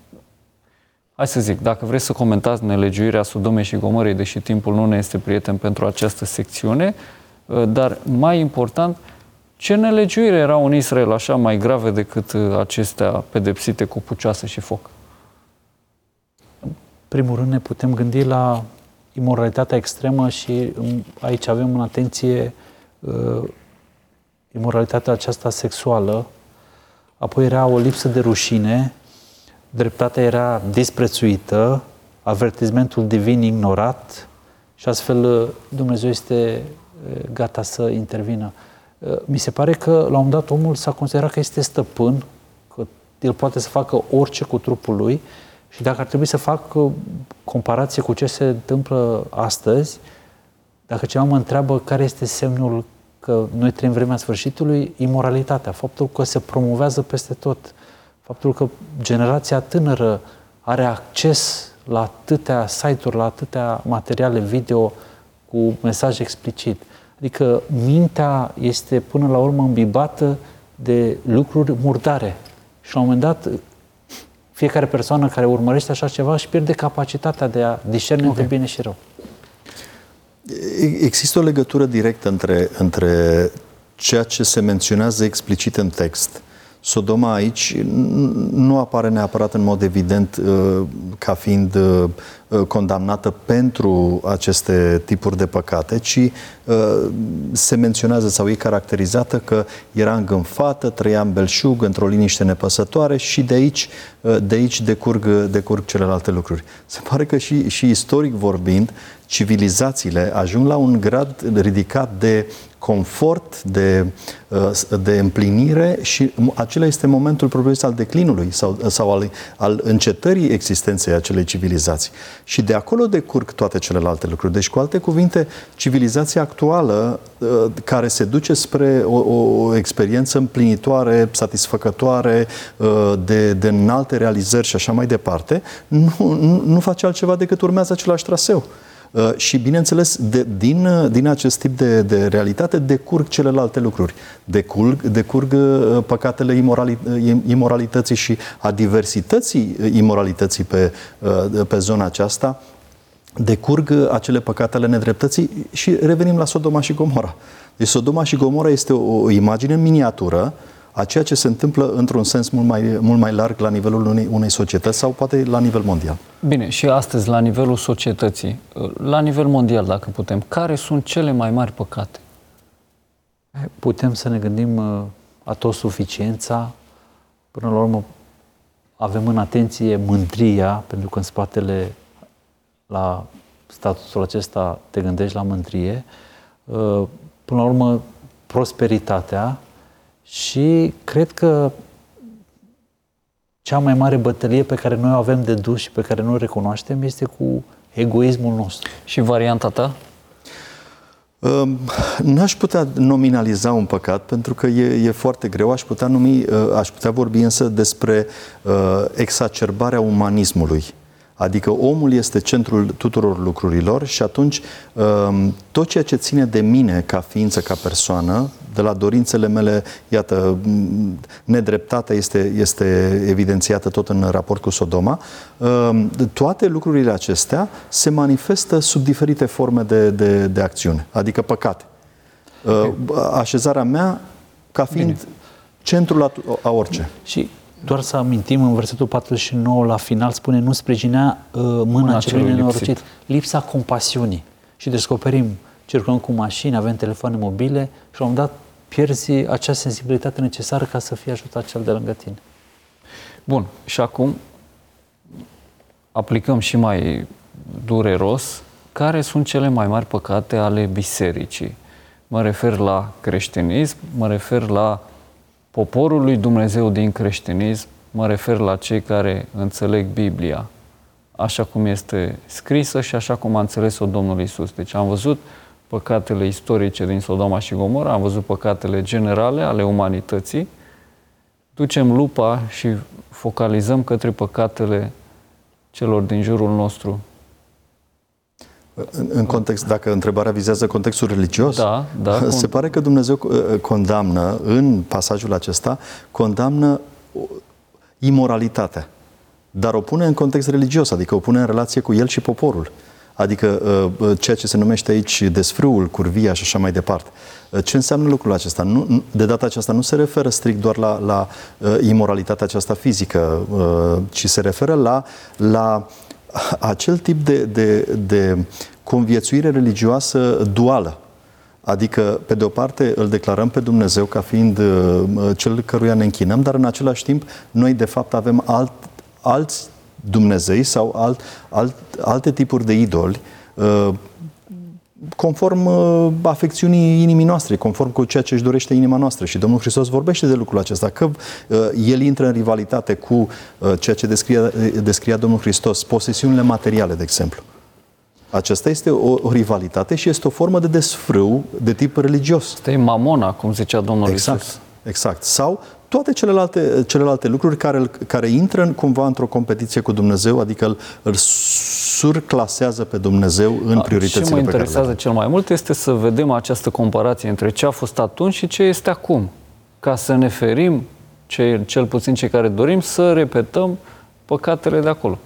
Speaker 2: hai să zic, dacă vreți să comentați nelegiuirea Sodomei și Gomorei, deși timpul nu ne este prieten pentru această secțiune, uh, dar mai important, ce nelegiuire erau în Israel așa mai grave decât uh, acestea pedepsite cu pucioasă și foc?
Speaker 4: În primul rând ne putem gândi la imoralitatea extremă și aici avem în atenție uh, imoralitatea aceasta sexuală, apoi era o lipsă de rușine, dreptatea era disprețuită, avertismentul divin ignorat și astfel Dumnezeu este gata să intervină. Mi se pare că la un moment dat omul s-a considerat că este stăpân, că el poate să facă orice cu trupul lui. Și dacă ar trebui să fac comparație cu ce se întâmplă astăzi, dacă cineva mă întreabă care este semnul că noi trăim vremea sfârșitului, imoralitatea, faptul că se promovează peste tot, faptul că generația tânără are acces la atâtea site-uri, la atâtea materiale video cu mesaj explicit. Adică mintea este până la urmă îmbibată de lucruri murdare. Și la un moment dat fiecare persoană care urmărește așa ceva își pierde capacitatea de a discerne okay. între bine și rău.
Speaker 3: Există o legătură directă între, între ceea ce se menționează explicit în text. Sodoma aici nu apare neapărat în mod evident ca fiind condamnată pentru aceste tipuri de păcate, ci se menționează sau e caracterizată că era îngânfată, trăia în belșug, într-o liniște nepăsătoare și de aici, de aici decurg, decurg celelalte lucruri. Se pare că și, și istoric vorbind, civilizațiile ajung la un grad ridicat de confort, de, de împlinire și acela este momentul propriu-zis al declinului sau, sau al, al încetării existenței acelei civilizații. Și de acolo decurg toate celelalte lucruri. Deci, cu alte cuvinte, civilizația actuală care se duce spre o, o experiență împlinitoare, satisfăcătoare, de, de înalte realizări și așa mai departe, nu, nu, nu face altceva decât urmează același traseu. Și, bineînțeles, de, din, din acest tip de, de realitate decurg celelalte lucruri. Decurg, decurg păcatele imorali, imoralității și a diversității imoralității pe, pe zona aceasta, decurg acele păcate ale nedreptății și revenim la Sodoma și Gomora. Deci Sodoma și Gomora este o, o imagine în miniatură a ceea ce se întâmplă într-un sens mult mai, mult mai larg la nivelul unei, unei societăți sau poate la nivel mondial.
Speaker 2: Bine, și astăzi, la nivelul societății, la nivel mondial, dacă putem, care sunt cele mai mari păcate?
Speaker 4: Putem să ne gândim autosuficiența, până la urmă avem în atenție mândria, pentru că în spatele la statusul acesta te gândești la mândrie, până la urmă prosperitatea și cred că cea mai mare bătălie pe care noi o avem de dus și pe care noi o recunoaștem este cu egoismul nostru.
Speaker 2: Și varianta ta?
Speaker 3: N-aș putea nominaliza un păcat pentru că e, e foarte greu. Aș putea numi, aș putea vorbi însă despre exacerbarea umanismului. Adică omul este centrul tuturor lucrurilor și atunci tot ceea ce ține de mine ca ființă, ca persoană, de la dorințele mele, iată, nedreptatea este, este evidențiată tot în raport cu Sodoma, toate lucrurile acestea se manifestă sub diferite forme de, de, de acțiune, adică păcate. Așezarea mea ca fiind Bine. centrul a, a orice.
Speaker 4: Și doar să amintim, în versetul patruzeci și nouă, la final, spune, nu sprijinea uh, mâna, mâna celui nenorocit. Lipsa compasiunii. Și descoperim, circulăm cu mașini, avem telefoane mobile și la un moment dat pierzi acea sensibilitate necesară ca să fie ajutat cel de lângă tine.
Speaker 2: Bun. Și acum aplicăm și mai dureros care sunt cele mai mari păcate ale bisericii. Mă refer la creștinism, mă refer la poporul lui Dumnezeu din creștinism, mă refer la cei care înțeleg Biblia așa cum este scrisă și așa cum a înțeles-o Domnul Iisus. Deci am văzut păcatele istorice din Sodoma și Gomora, am văzut păcatele generale ale umanității, ducem lupa și focalizăm către păcatele celor din jurul nostru.
Speaker 3: În context, dacă întrebarea vizează contextul religios,
Speaker 2: da, da,
Speaker 3: se pare că Dumnezeu condamnă, în pasajul acesta, condamnă imoralitatea, dar o pune în context religios, adică o pune în relație cu el și poporul. Adică ceea ce se numește aici desfrâul, curvia și așa mai departe. Ce înseamnă lucrul acesta? Nu, de data aceasta nu se referă strict doar la, la imoralitatea aceasta fizică, ci se referă la, la acel tip de, de, de conviețuire religioasă duală. Adică, pe de o parte, îl declarăm pe Dumnezeu ca fiind uh, cel căruia ne închinăm, dar în același timp, noi, de fapt, avem alt, alți Dumnezei sau alt, alt, alte tipuri de idoli, uh, conform uh, afecțiunii inimii noastre, conform cu ceea ce își dorește inima noastră. Și Domnul Hristos vorbește de lucrul acesta, că uh, El intră în rivalitate cu uh, ceea ce descria, descria Domnul Hristos, posesiunile materiale, de exemplu. Aceasta este o, o rivalitate și este o formă de desfrâu de tip religios.
Speaker 2: Este mamona, cum zicea Domnul
Speaker 3: exact,
Speaker 2: Iisus.
Speaker 3: Exact. Sau toate celelalte, celelalte lucruri care, care intră în, cumva într-o competiție cu Dumnezeu, adică îl, îl surclasează pe Dumnezeu în prioritățile pe care le
Speaker 2: Ce mă interesează cel mai mult este să vedem această comparație între ce a fost atunci și ce este acum. Ca să ne ferim, ce, cel puțin cei care dorim, să repetăm păcatele de acolo.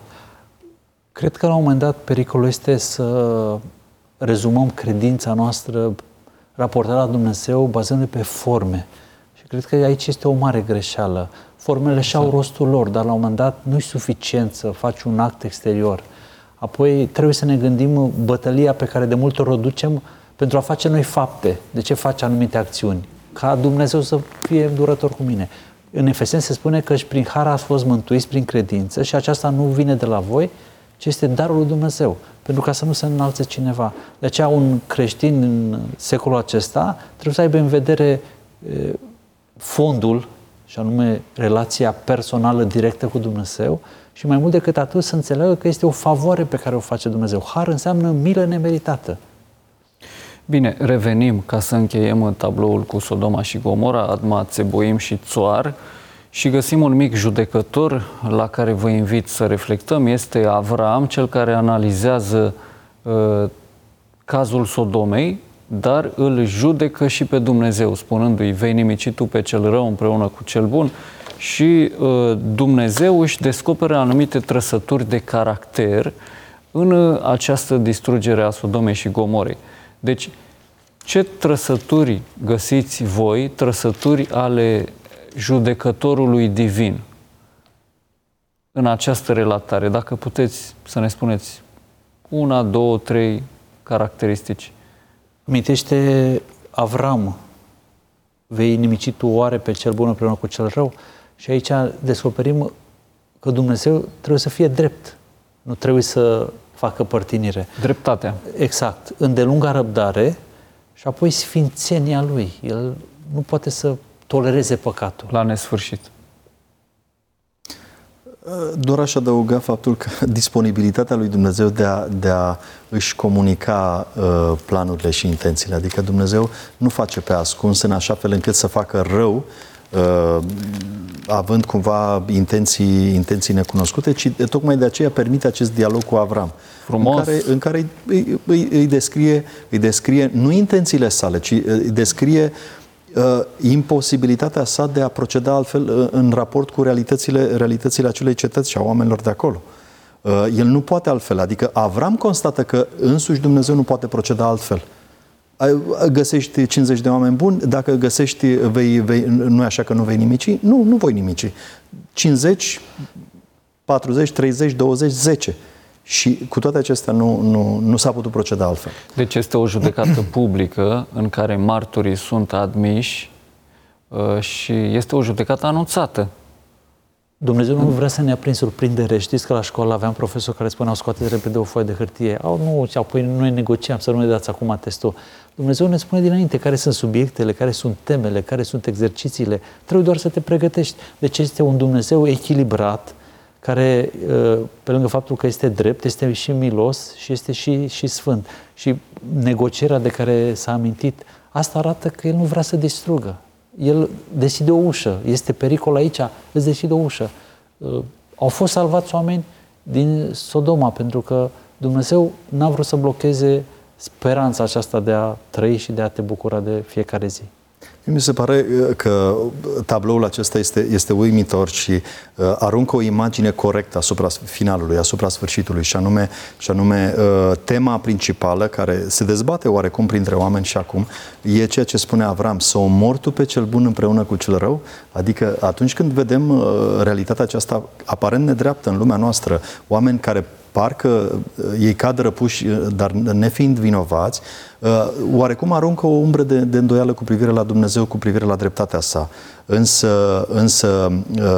Speaker 4: Cred că la un moment dat pericolul este să rezumăm credința noastră raportarea la Dumnezeu bazându-ne pe forme. Și cred că aici este o mare greșeală. Formele și-au rostul lor, dar la un moment dat nu e suficient să faci un act exterior. Apoi trebuie să ne gândim bătălia pe care de multe ori o ducem pentru a face noi fapte. De ce faci anumite acțiuni? Ca Dumnezeu să fie îndurător cu mine. În Efeseni se spune că și prin har ați fost mântuiți prin credință și aceasta nu vine de la voi, ci este darul lui Dumnezeu, pentru ca să nu se înalțe cineva. De aceea un creștin în secolul acesta trebuie să aibă în vedere e, fondul, și anume relația personală directă cu Dumnezeu și mai mult decât atât să înțeleagă că este o favoare pe care o face Dumnezeu. Har înseamnă milă nemeritată.
Speaker 2: Bine, revenim ca să încheiem tabloul cu Sodoma și Gomora, Adma, Țeboim și Țoar și găsim un mic judecător la care vă invit să reflectăm. Este Avraam, cel care analizează uh, cazul Sodomei, dar îl judecă și pe Dumnezeu, spunându-i: vei nimici tu pe cel rău împreună cu cel bun. Și uh, Dumnezeu își descoperă anumite trăsături de caracter în uh, această distrugere a Sodomei și Gomorei. Deci, ce trăsături găsiți voi, trăsături ale judecătorului divin în această relatare? Dacă puteți să ne spuneți una, două, trei caracteristici.
Speaker 4: Amintește Avram: vei nimici tu oare pe cel bun împreună cu cel rău? Și aici descoperim că Dumnezeu trebuie să fie drept, nu trebuie să facă părtinire.
Speaker 2: Dreptatea.
Speaker 4: Exact. Îndelunga răbdare și apoi sfințenia Lui. El nu poate să tolereze păcatul.
Speaker 2: La nesfârșit.
Speaker 3: Doar aș adăuga faptul că disponibilitatea lui Dumnezeu de a, de a își comunica uh, planurile și intențiile. Adică Dumnezeu nu face pe ascuns în așa fel încât să facă rău, uh, având cumva intenții, intenții necunoscute, ci tocmai de aceea permite acest dialog cu Avram.
Speaker 2: Frumos.
Speaker 3: În care, în care îi, îi, îi, descrie, îi descrie nu intențiile sale, ci îi descrie Uh, imposibilitatea sa de a proceda altfel uh, în raport cu realitățile, realitățile acelei cetăți și a oamenilor de acolo. Uh, el nu poate altfel. Adică Avram constată că însuși Dumnezeu nu poate proceda altfel. Uh, găsești cincizeci de oameni buni, dacă găsești, vei, vei, nu e așa că nu vei nimici? Nu, nu voi nimici. cincizeci, patruzeci, treizeci, douăzeci, zece. Și cu toate acestea nu, nu, nu s-a putut proceda altfel.
Speaker 2: Deci este o judecată publică în care martorii sunt admiși uh, și este o judecată anunțată.
Speaker 4: Dumnezeu nu vrea să ne ia prin surprindere. Știți că la școală aveam profesori care spuneau: scoateți repede o foaie de hârtie. Au, nu, și apoi noi negociam să nu ne dați acum testul. Dumnezeu ne spune dinainte care sunt subiectele, care sunt temele, care sunt exercițiile. Trebuie doar să te pregătești. Deci este un Dumnezeu echilibrat, care, pe lângă faptul că este drept, este și milos și este și, și sfânt. Și negocierea de care s-a amintit, asta arată că El nu vrea să distrugă. El deschide o ușă, este pericol aici, îți deschide o ușă. Au fost salvați oameni din Sodoma, pentru că Dumnezeu n-a vrut să blocheze speranța aceasta de a trăi și de a te bucura de fiecare zi.
Speaker 3: Mi se pare că tabloul acesta este, este uimitor și uh, aruncă o imagine corectă asupra finalului, asupra sfârșitului, și anume, și anume uh, tema principală care se dezbate oarecum printre oameni și acum e ceea ce spune Avram: să omori tu pe cel bun împreună cu cel rău? Adică atunci când vedem uh, realitatea aceasta aparent nedreaptă în lumea noastră, oameni care parcă ei cad răpuși, dar nefiind vinovați, oarecum aruncă o umbră de, de îndoială cu privire la Dumnezeu, cu privire la dreptatea sa. Însă, însă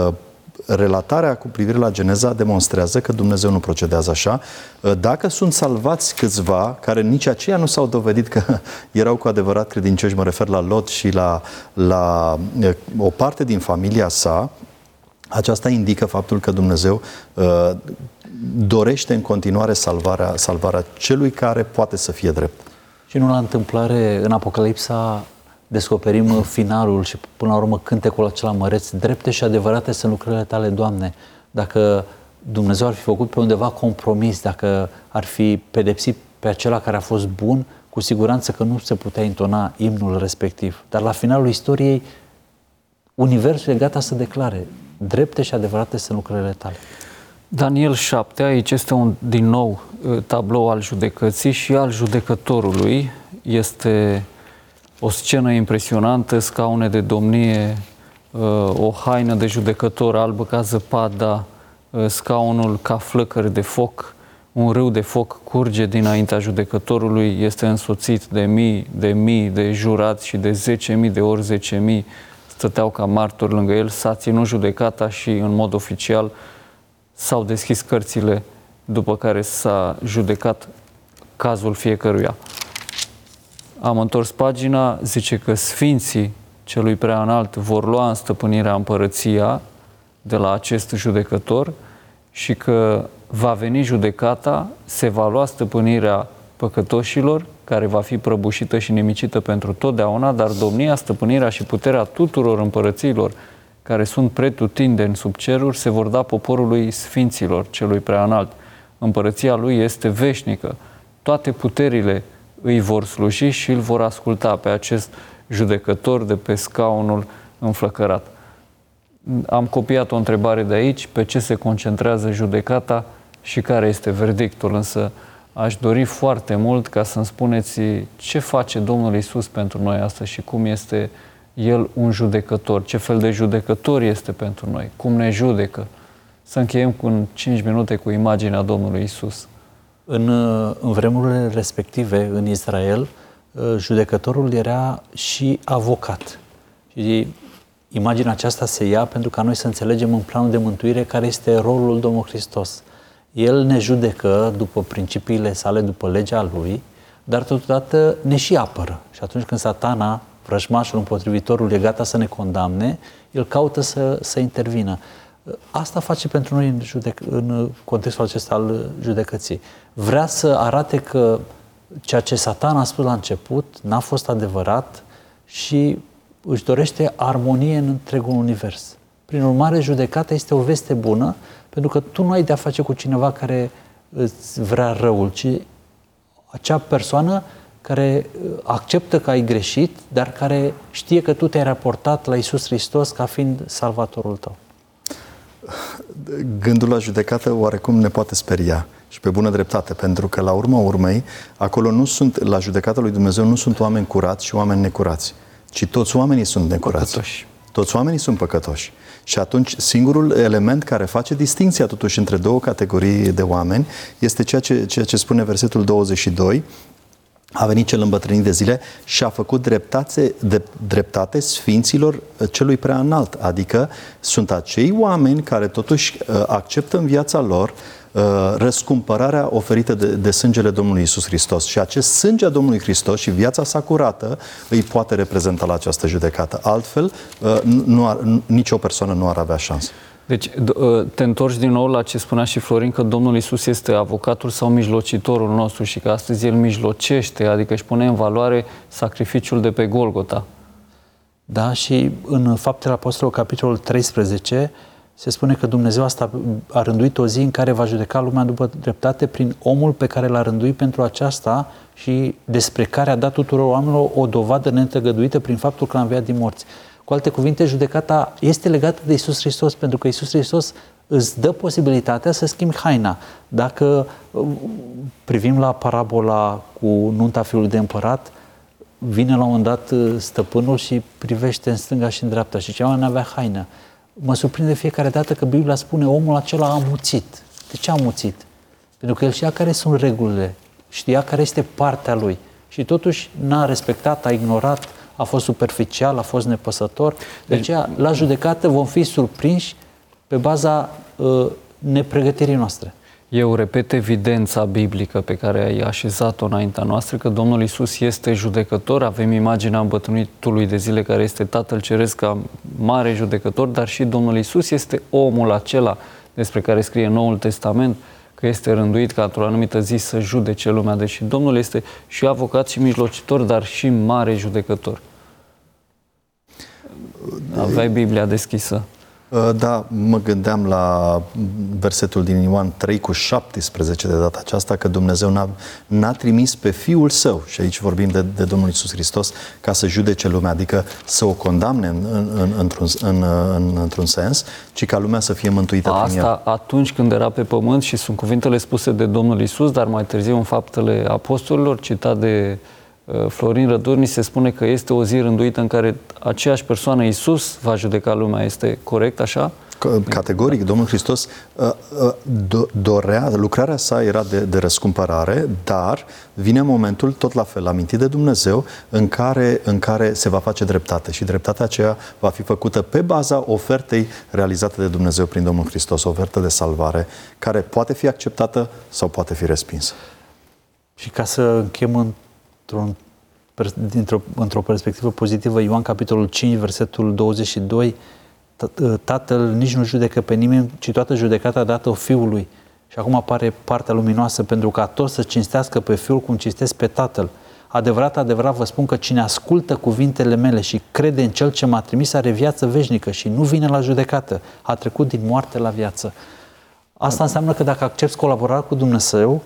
Speaker 3: relatarea cu privire la Geneza demonstrează că Dumnezeu nu procedează așa. Dacă sunt salvați câțiva, care nici aceia nu s-au dovedit că erau cu adevărat credincioși, mă refer la Lot și la, la o parte din familia sa, aceasta indică faptul că Dumnezeu uh, dorește în continuare salvarea, salvarea celui care poate să fie drept.
Speaker 4: Și nu la întâmplare, în Apocalipsa descoperim finalul și până la urmă cântecul acela măreț: drepte și adevărate sunt lucrările tale, Doamne. Dacă Dumnezeu ar fi făcut pe undeva compromis, dacă ar fi pedepsit pe acela care a fost bun, cu siguranță că nu se putea intona imnul respectiv. Dar la finalul istoriei, universul e gata să declare: drepte și adevărate sunt lucrările tale.
Speaker 2: Daniel șapte, aici este un, din nou, tablou al judecății și al judecătorului. Este o scenă impresionantă, scaune de domnie, o haină de judecător albă ca zăpada, scaunul ca flăcări de foc, un râu de foc curge dinaintea judecătorului, este însoțit de mii, de mii de jurați și de zece mii de ori zece mii stăteau ca martori lângă el, s-a ținut judecata și în mod oficial s-au deschis cărțile, după care s-a judecat cazul fiecăruia. Am întors pagina, zice că sfinții celui prea înalt vor lua în stăpânirea împărăția de la acest judecător și că va veni judecata, se va lua stăpânirea păcătoșilor, care va fi prăbușită și nimicită pentru totdeauna, dar domnia, stăpânirea și puterea tuturor împărățiilor care sunt pretutindeni sub ceruri se vor da poporului sfinților celui prea înalt. Împărăția lui este veșnică toate puterile îi vor sluji și îl vor asculta pe acest judecător de pe scaunul înflăcărat. Am copiat o întrebare de aici, pe ce se concentrează judecata și care este verdictul, însă aș dori foarte mult ca să-mi spuneți ce face Domnul Iisus pentru noi astăzi și cum este El un judecător, ce fel de judecător este pentru noi, cum ne judecă. Să încheiem cu în cinci minute cu imaginea Domnului Iisus.
Speaker 4: În, în vremurile respective, în Israel, judecătorul era și avocat. Și imaginea aceasta se ia pentru ca noi să înțelegem în planul de mântuire care este rolul Domnului Hristos. El ne judecă după principiile sale, după legea Lui, dar totodată ne și apără. Și atunci când Satana, vrăjmașul, împotrivitorul, e gata să ne condamne, el caută să, să intervină. Asta face pentru noi în, judec- în contextul acesta al judecății. Vrea să arate că ceea ce Satana a spus la început n-a fost adevărat și își dorește armonie în întregul univers. Prin urmare, judecata este o veste bună, pentru că tu nu ai de-a face cu cineva care îți vrea răul, ci acea persoană care acceptă că ai greșit, dar care știe că tu te-ai raportat la Iisus Hristos ca fiind salvatorul tău.
Speaker 3: Gândul la judecată oarecum ne poate speria și pe bună dreptate, pentru că la urma urmei, acolo nu sunt, la judecata lui Dumnezeu nu sunt oameni curați și oameni necurați, ci toți oamenii sunt necurați.
Speaker 2: Păcătoși.
Speaker 3: Toți oamenii sunt păcătoși. Și atunci singurul element care face distinția totuși între două categorii de oameni este ceea ce, ceea ce spune versetul douăzeci și doi. A venit cel îmbătrânit de zile și a făcut dreptate, de, dreptate sfinților celui prea înalt. Adică sunt acei oameni care totuși acceptă în viața lor răscumpărarea oferită de, de sângele Domnului Iisus Hristos. Și acest sânge a Domnului Hristos și viața sa curată îi poate reprezenta la această judecată. Altfel, nu ar, nicio persoană nu ar avea șansă.
Speaker 2: Deci te întorci din nou la ce spunea și Florin, că Domnul Iisus este avocatul sau mijlocitorul nostru și că astăzi El mijlocește, adică își pune în valoare sacrificiul de pe Golgota.
Speaker 4: Da, și în Faptele Apostolilor, capitolul treisprezece, se spune că Dumnezeu asta a rânduit o zi în care va judeca lumea după dreptate prin omul pe care l-a rânduit pentru aceasta și despre care a dat tuturor oamenilor o dovadă neîntăgăduită prin faptul că l-a înviat din morți. Cu alte cuvinte, judecata este legată de Iisus Hristos, pentru că Iisus Hristos îți dă posibilitatea să schimbi haina. Dacă privim la parabola cu nunta fiului de împărat, vine la un moment dat stăpânul și privește în stânga și în dreapta și ceva n-avea haină. Mă surprinde fiecare dată că Biblia spune omul acela a muțit. De ce a muțit? Pentru că el știa care sunt regulile, știa care este partea lui și totuși n-a respectat, a ignorat, a fost superficial, a fost nepăsător. De aceea, la judecată vom fi surprinși pe baza uh, nepregătirii noastre.
Speaker 2: Eu repet evidența biblică pe care ai așezat-o înaintea noastră, că Domnul Iisus este judecător. Avem imaginea îmbătrânitului de zile care este Tatăl Ceresc ca mare judecător, dar și Domnul Iisus este omul acela despre care scrie Noul Testament, că este rânduit ca într-o anumită zi să judece lumea. Deci Domnul este și avocat și mijlocitor, dar și mare judecător. Aveai Biblia deschisă.
Speaker 3: Da, mă gândeam la versetul din Ioan trei cu șaptesprezece de data aceasta, că Dumnezeu n-a, n-a trimis pe Fiul Său, și aici vorbim de, de Domnul Iisus Hristos, ca să judece lumea, adică să o condamne în, în, într-un, în, în, într-un sens, ci ca lumea să fie mântuită prin El.
Speaker 2: Asta atunci când era pe pământ și sunt cuvintele spuse de Domnul Iisus, dar mai târziu în Faptele Apostolilor, citat de Florin Rădurni, se spune că este o zi rânduită în care aceeași persoană, Iisus, va judeca lumea. Este corect așa?
Speaker 3: Categoric, Domnul Hristos dorea, lucrarea sa era de, de răscumpărare, dar vine momentul, tot la fel, amintit de Dumnezeu, în care, în care se va face dreptate și dreptatea aceea va fi făcută pe baza ofertei realizate de Dumnezeu prin Domnul Hristos, o ofertă de salvare, care poate fi acceptată sau poate fi respinsă. Și
Speaker 4: ca să închem în Într-o, dintr-o, într-o perspectivă pozitivă, Ioan capitolul cinci, versetul douăzeci și doi, Tatăl nici nu judecă pe nimeni, ci toată judecata dată Fiului. Și acum apare partea luminoasă, pentru ca toți să cinstească pe Fiul cum cinstesc pe Tatăl. Adevărat, adevărat vă spun că cine ascultă cuvintele mele și crede în Cel ce m-a trimis are viață veșnică și nu vine la judecată. A trecut din moarte la viață. Asta înseamnă că dacă accepți colaborarea cu Dumnezeu,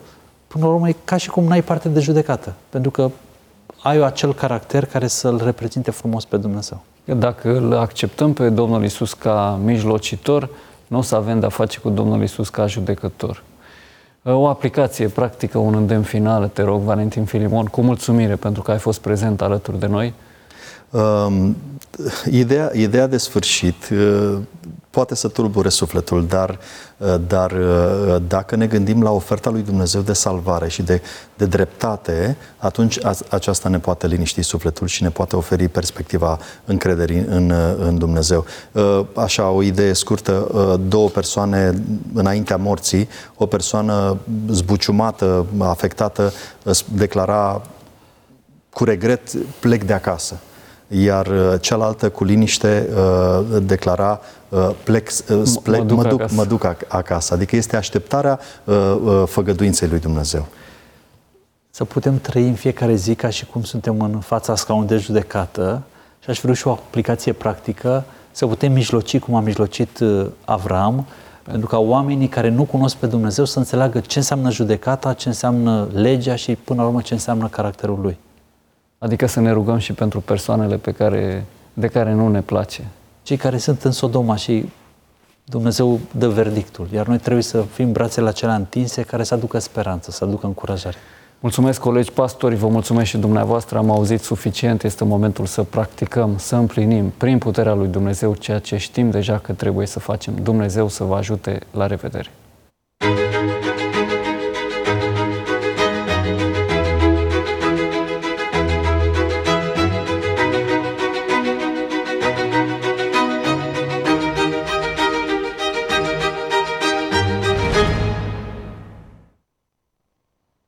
Speaker 4: până la urmă e ca și cum n-ai parte de judecată, pentru că ai acel caracter care să-L reprezinte frumos pe Dumnezeu.
Speaker 2: Dacă îl acceptăm pe Domnul Iisus ca mijlocitor, nu o să avem de-a face cu Domnul Iisus ca judecător. O aplicație practică, un îndemn final, te rog, Valentin Filimon, cu mulțumire pentru că ai fost prezent alături de noi.
Speaker 3: Um, ideea, ideea de sfârșit uh, poate să tulbure sufletul, dar, uh, dar uh, dacă ne gândim la oferta lui Dumnezeu de salvare și de, de dreptate, atunci a, aceasta ne poate liniști sufletul și ne poate oferi perspectiva încrederii în, în Dumnezeu. Uh, așa, o idee scurtă, uh, două persoane înaintea morții, o persoană zbuciumată, afectată, uh, declara cu regret, plec de acasă. Iar cealaltă, cu liniște, declara, plec, plec,
Speaker 2: mă, duc
Speaker 3: mă, duc,
Speaker 2: acasă.
Speaker 3: mă duc acasă. Adică este așteptarea făgăduinței lui Dumnezeu.
Speaker 4: Să putem trăi în fiecare zi ca și cum suntem în fața scaunului de judecată și aș vrea și o aplicație practică, să putem mijloci cum a mijlocit Avram, pentru ca oamenii care nu cunosc pe Dumnezeu să înțeleagă ce înseamnă judecata, ce înseamnă legea și până la urmă ce înseamnă caracterul lui.
Speaker 2: Adică să ne rugăm și pentru persoanele pe care, de care nu ne place.
Speaker 4: Cei care sunt în Sodoma și Dumnezeu dă verdictul, iar noi trebuie să fim brațele acelea întinse care să aducă speranță, să aducă încurajare.
Speaker 2: Mulțumesc, colegi pastori, vă mulțumesc și dumneavoastră, am auzit suficient, este momentul să practicăm, să împlinim prin puterea lui Dumnezeu ceea ce știm deja că trebuie să facem. Dumnezeu să vă ajute, la revedere!